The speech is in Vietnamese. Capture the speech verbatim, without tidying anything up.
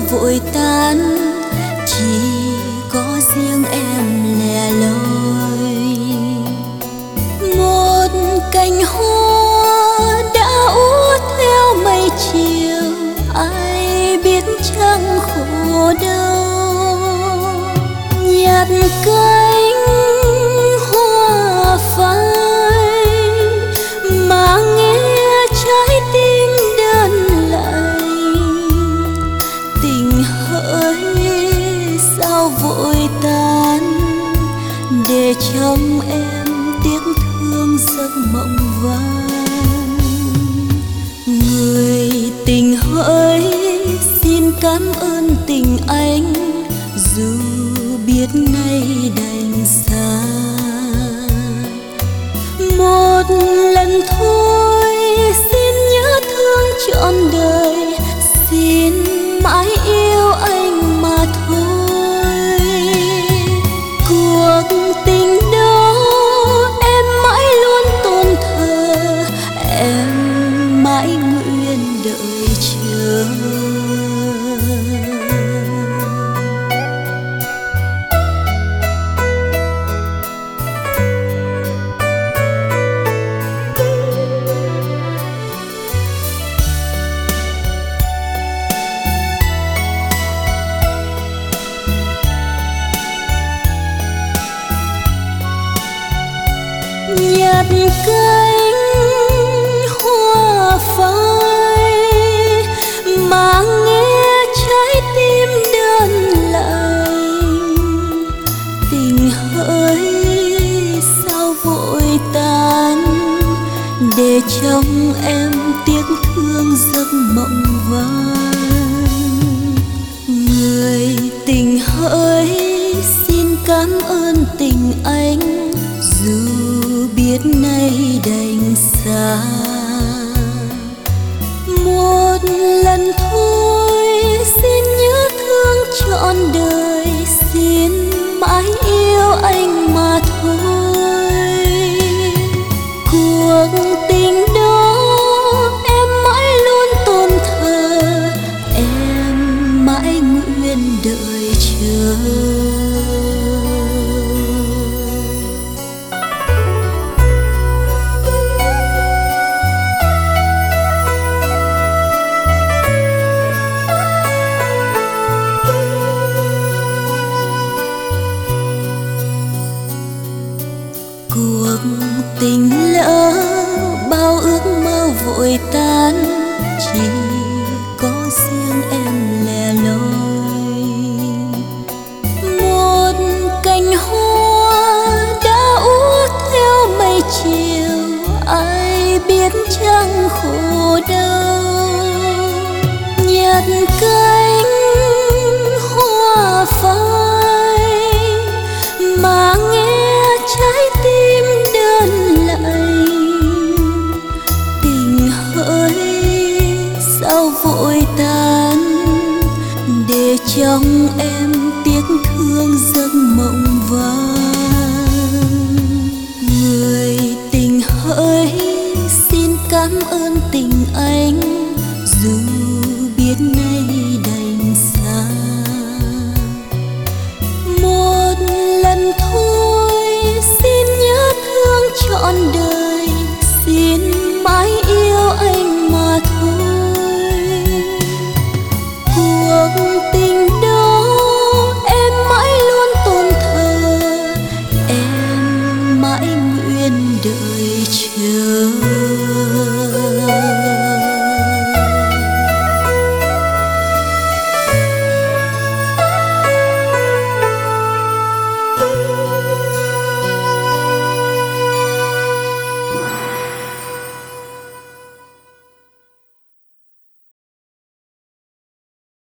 vội tan, chỉ có riêng em lẻ loi. Một cành hoa đã úa theo mây chiều, ai biết chăng khổ đau. Nhạt cánh hoa phai mà nghe trái tim đơn lạnh. Tình hỡi sao vội tan, để trong em tiếc thương giấc mộng vàng. Người tình hỡi xin cảm ơn tình anh, dù biết nay đành xa. Một lần thôi xin nhớ thương trọn đời, xin mãi yêu anh mà thôi. Cuộc tình đó em mãi luôn tôn thờ, em mãi nguyện đợi chờ. Nhạt cánh hoa phai mà nghe trái tim đơn lạnh. Tình hỡi sao vội tan, để trong em tiếc thương giấc mộng vàng. Người tình hỡi xin cảm ơn tình anh, dù biết nay đành xa. Một lần thôi xin nhớ thương trọn đời, xin mãi yêu anh mà thôi. Cuộc tình đó em mãi luôn tôn thờ, em mãi nguyện đợi chờ. Cuộc tình lỡ bao ước mơ vội tan, chỉ có riêng em lẻ loi. Một cành hoa đã úa theo mây chiều, ai biết chăng khổ